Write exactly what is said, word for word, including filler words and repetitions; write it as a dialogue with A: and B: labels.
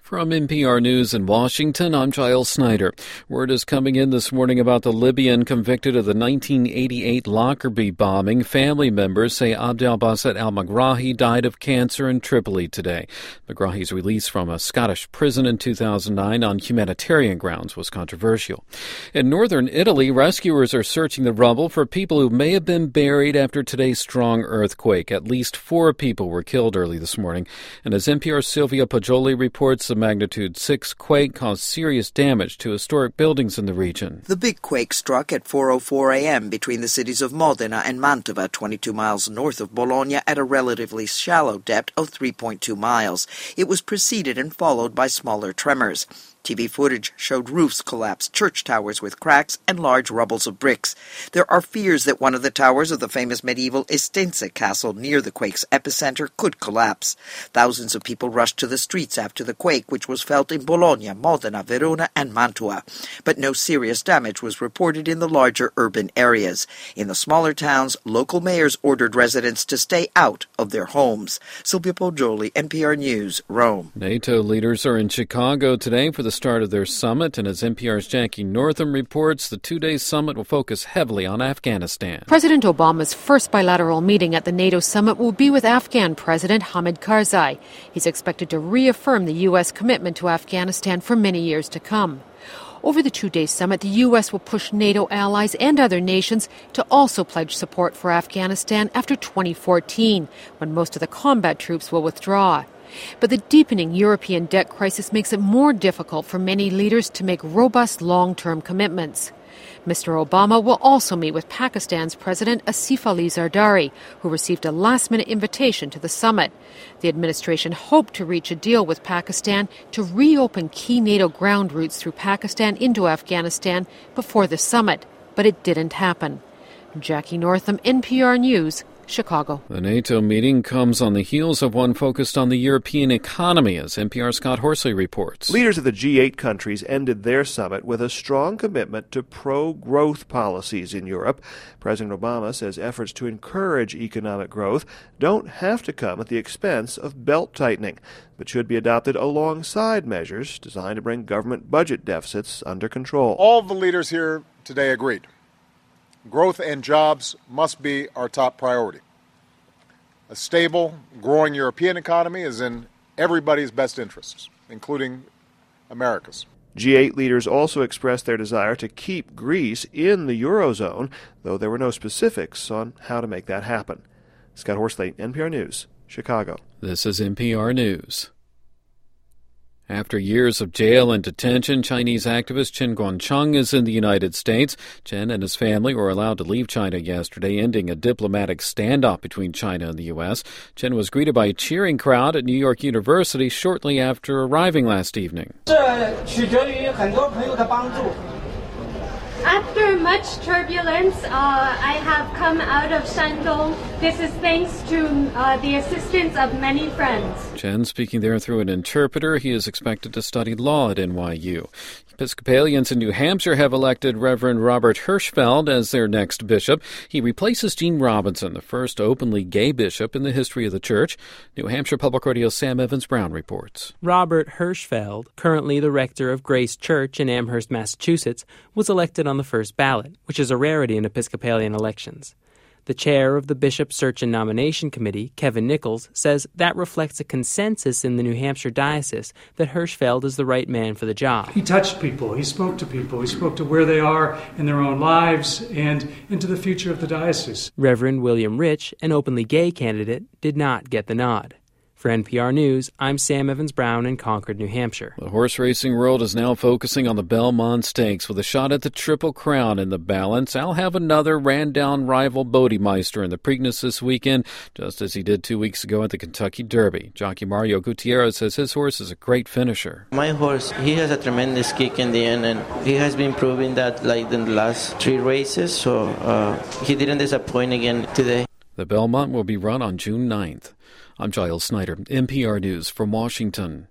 A: From N P R News in Washington, I'm Giles Snyder. Word is coming in this morning about the Libyan convicted of the nineteen eighty-eight Lockerbie bombing. Family members say Abd al-Basit al-Megrahi died of cancer in Tripoli today. Megrahi's release from a Scottish prison in two thousand nine on humanitarian grounds was controversial. In northern Italy, rescuers are searching the rubble for people who may have been buried after today's strong earthquake. At least four people were killed early this morning. And as N P R's Sylvia Poggioli reports, the magnitude six quake caused serious damage to historic buildings in the region.
B: The big quake struck at four oh four a.m. between the cities of Modena and Mantova, twenty-two miles north of Bologna, at a relatively shallow depth of three point two miles. It was preceded and followed by smaller tremors. T V footage showed roofs collapse, church towers with cracks, and large rubbles of bricks. There are fears that one of the towers of the famous medieval Estense castle near the quake's epicenter could collapse. Thousands of people rushed to the streets after the quake, which was felt in Bologna, Modena, Verona, and Mantua. But no serious damage was reported in the larger urban areas. In the smaller towns, local mayors ordered residents to stay out of their homes. Sylvia Poggioli, N P R News, Rome.
A: NATO leaders are in Chicago today for the start of their summit, and as N P R's Jackie Northam reports, the two-day summit will focus heavily on Afghanistan.
C: President Obama's first bilateral meeting at the NATO summit will be with Afghan President Hamid Karzai. He's expected to reaffirm the U S commitment to Afghanistan for many years to come. Over the two-day summit, the U S will push NATO allies and other nations to also pledge support for Afghanistan after twenty fourteen, when most of the combat troops will withdraw. But the deepening European debt crisis makes it more difficult for many leaders to make robust long-term commitments. Mister Obama will also meet with Pakistan's President Asif Ali Zardari, who received a last-minute invitation to the summit. The administration hoped to reach a deal with Pakistan to reopen key NATO ground routes through Pakistan into Afghanistan before the summit, but it didn't happen. Jackie Northam, N P R News, Chicago.
A: The NATO meeting comes on the heels of one focused on the European economy, as N P R's Scott Horsley reports.
D: Leaders of the G eight countries ended their summit with a strong commitment to pro-growth policies in Europe. President Obama says efforts to encourage economic growth don't have to come at the expense of belt-tightening, but should be adopted alongside measures designed to bring government budget deficits under control.
E: All of the leaders here today agreed. Growth and jobs must be our top priority. A stable, growing European economy is in everybody's best interests, including America's.
D: G eight leaders also expressed their desire to keep Greece in the Eurozone, though there were no specifics on how to make that happen. Scott Horsley, N P R News, Chicago.
A: This is N P R News. After years of jail and detention, Chinese activist Chen Guangcheng is in the United States. Chen and his family were allowed to leave China yesterday, ending a diplomatic standoff between China and the U S. Chen was greeted by a cheering crowd at New York University shortly after arriving last evening.
F: After much turbulence, uh, I have come out of Shandong. This is thanks to uh, the assistance of many friends.
A: Chen speaking there through an interpreter. He is expected to study law at N Y U. Episcopalians in New Hampshire have elected Reverend Robert Hirschfeld as their next bishop. He replaces Gene Robinson, the first openly gay bishop in the history of the church. New Hampshire Public Radio's Sam Evans-Brown reports.
G: Robert Hirschfeld, currently the rector of Grace Church in Amherst, Massachusetts, was elected on the first ballot, which is a rarity in Episcopalian elections. The chair of the Bishop Search and Nomination Committee, Kevin Nichols, says that reflects a consensus in the New Hampshire diocese that Hirschfeld is the right man for the job.
H: He touched people. He spoke to people. He spoke to where they are in their own lives and into the future of the diocese.
G: Reverend William Rich, an openly gay candidate, did not get the nod. For N P R News, I'm Sam Evans-Brown in Concord, New Hampshire.
A: The horse racing world is now focusing on the Belmont Stakes with a shot at the Triple Crown in the balance. I'll have another ran-down rival Bodemeister in the Preakness this weekend, just as he did two weeks ago at the Kentucky Derby. Jockey Mario Gutierrez says his horse is a great finisher.
I: My horse, he has a tremendous kick in the end, and he has been proving that like in the last three races, so uh, he didn't disappoint again today.
A: The Belmont will be run on June ninth. I'm Giles Snyder, N P R News from Washington.